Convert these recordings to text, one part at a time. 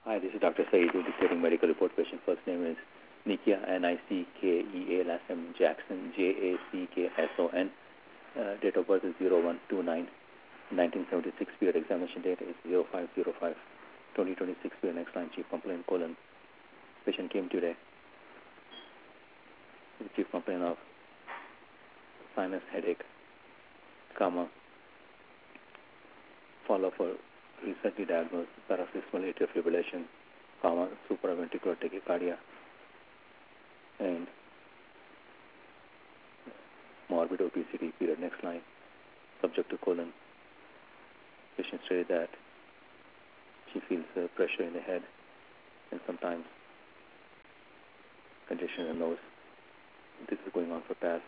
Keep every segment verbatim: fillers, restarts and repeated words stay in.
Hi, this is Doctor Saeed, dictating medical report. Patient first name is Nikia, N I C K E A, last name Jackson, J A C K S O N. Uh, date of birth is zero one two nine, nineteen seventy-six. Period examination date is zero five zero five, twenty twenty-six. Period next line, chief complaint colon. Patient came today with chief complaint of sinus headache, comma, follow for recently diagnosed paroxysmal atrial fibrillation, comma, supraventricular tachycardia, and morbid obesity. Period next line, subject to colon. Patient stated that she feels uh, pressure in the head and sometimes congestion in the nose. This is going on for past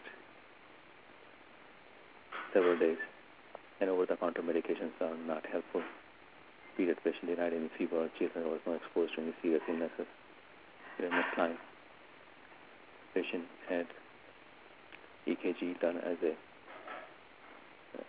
several days, and over-the-counter medications are not helpful. Period. Patient denied any fever or chills and was not exposed to any serious illnesses. Period next line. Patient had E K G done as a uh,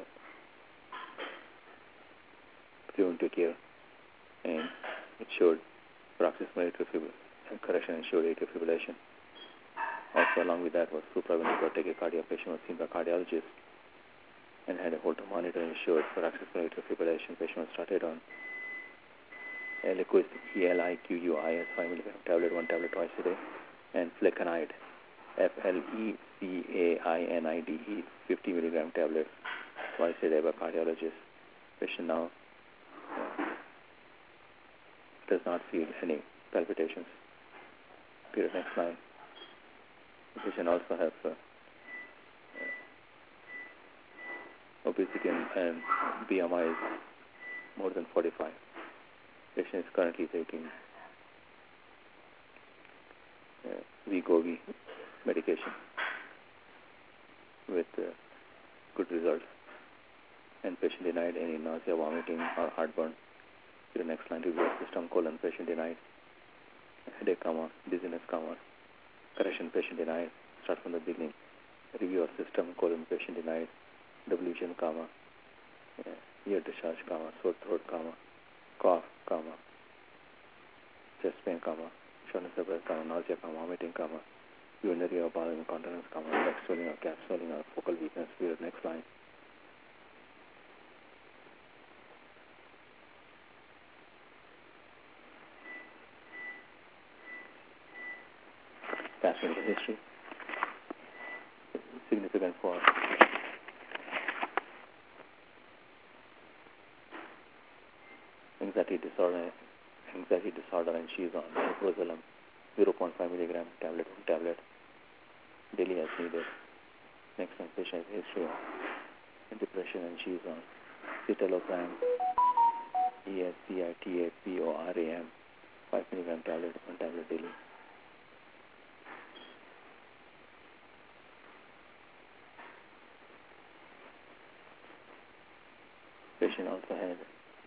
fluent to care, and it showed paroxysmal atrial fibrillation, correction, and showed atrial fibrillation. Also, along with that was supraventricular tachycardia. Patient was seen by cardiologist and had a Holter monitor and showed paroxysmal atrial fibrillation. Patient was started on Eliquis, E L I Q U I S, five milligram tablet, one tablet twice a day, and flecainide, F L E C A I N I D E, fifty milligram tablet twice a day by cardiologist. Patient now uh, does not feel any palpitations. Period next line. The patient also has uh, uh, obesity and, and B M I is more than forty-five. Patient is currently taking uh, Wegovy medication with uh, good results, and patient denied any nausea, vomiting, or heartburn. To the next line, review of system, colon, patient denied headache, comma, dizziness, comma, correction, patient denied, start from the beginning, review of system, colon, patient denied, delusion, comma, uh, ear discharge, comma, sore throat, comma, cough, comma, chest pain, comma, shortness of breath, comma, nausea, comma, vomiting, comma, urinary or bowel incontinence, comma, neck swelling or calf swelling or focal weakness. Period next line. Past medical history. Significant for anxiety disorder, anxiety disorder, and she is on Rosalam, zero point five milligram tablet, one tablet daily as needed. Next one, patient has history of depression, and she is on citalopram, E S C I T A P O R A M, five milligram tablet, one tablet daily. Patient also had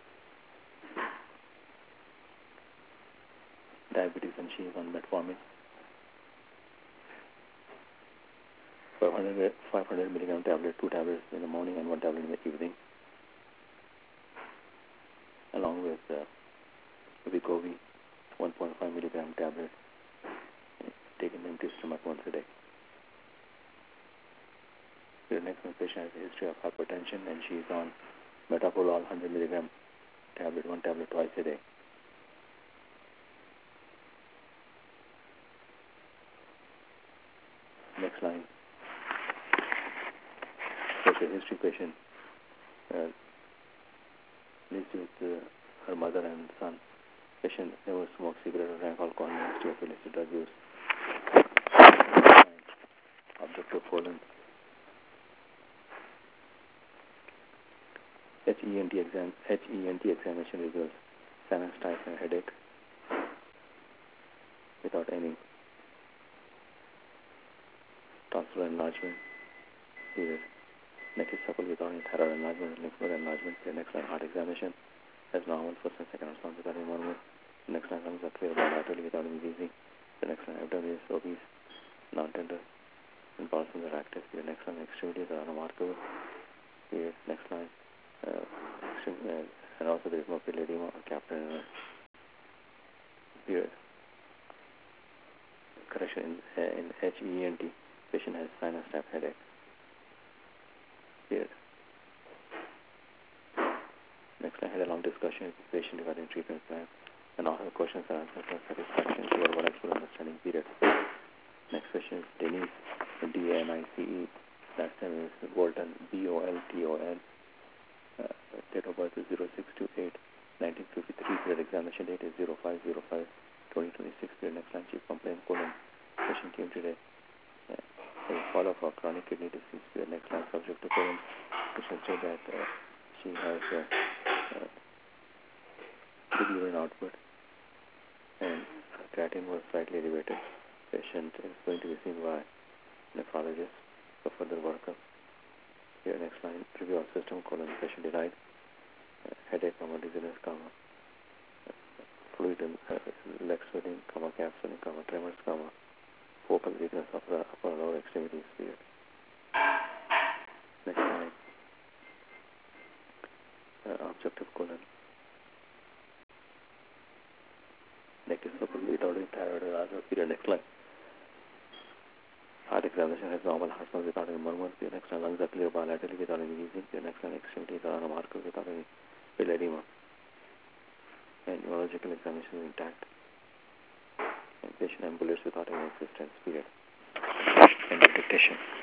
diabetes, and she is on metformin, five hundred milligram tablet, two tablets in the morning and one tablet in the evening, along with uh, Wegovy, one point five milligram tablet, taken empty stomach once a day. The next one, patient has a history of hypertension, and she is on metoprolol, one hundred milligram tablet, one tablet twice a day. Next line. Social history patient uh, lives with uh, her mother and son. Patient never smoked cigarette or drank alcohol, no history of illicit drug use. Objective colon. H E N T exam, H E N T examination reveals sinus tightness and headache without any tonsil enlargement. Period. Neck is supple without any thyroid enlargement, lymph node enlargement. The next line, heart examination has normal first and second response without any murmur. The next line, lungs are clear bilaterally without any wheezing. The next line, abdomen is obese, non-tender, and pulses are active. The next line, extremities are unremarkable. The next line, uh, extreme, uh, and also there is no pill edema or capillary period. Correction in, uh, in H E N T, patient has sinus type headache. Period. Next, I had a long discussion with the patient regarding treatment plan, and all her questions are answered for satisfaction to our full understanding. Period. Next question is Denise, D A N I C E. Last name is Bolton, B O L T O N. Uh, date of birth is zero six two eight nineteen fifty-three. Period. Examination date is zero five zero five twenty twenty-six. Period. Next line, chief complaint colon. Patient came today. Uh, as a follow for chronic kidney disease. Period. Next line, subject to colon. Patient said that uh, she has uh, uh, good urine output and creatinine was slightly elevated. Patient is going to be seen by nephrologist for further workup. Here, next line, review of system colon. Patient denied uh, headache, comma, dizziness, comma, uh, fluid and uh, leg swelling, comma, calf swelling, comma, tremors, comma, focal weakness of the upper and lower extremities. Period. Next line, uh, objective colon. Neck is supposedly without any thyroid or other. Period. Next line. Heart examination has normal heart sounds without any murmurs. Period. Next line, lungs are clear bilaterally without any wheezing. Period. Next line, extremities are unmarked without any pill edema. And neurological examination is intact. And patient ambulates without any assistance. Period. End of dictation.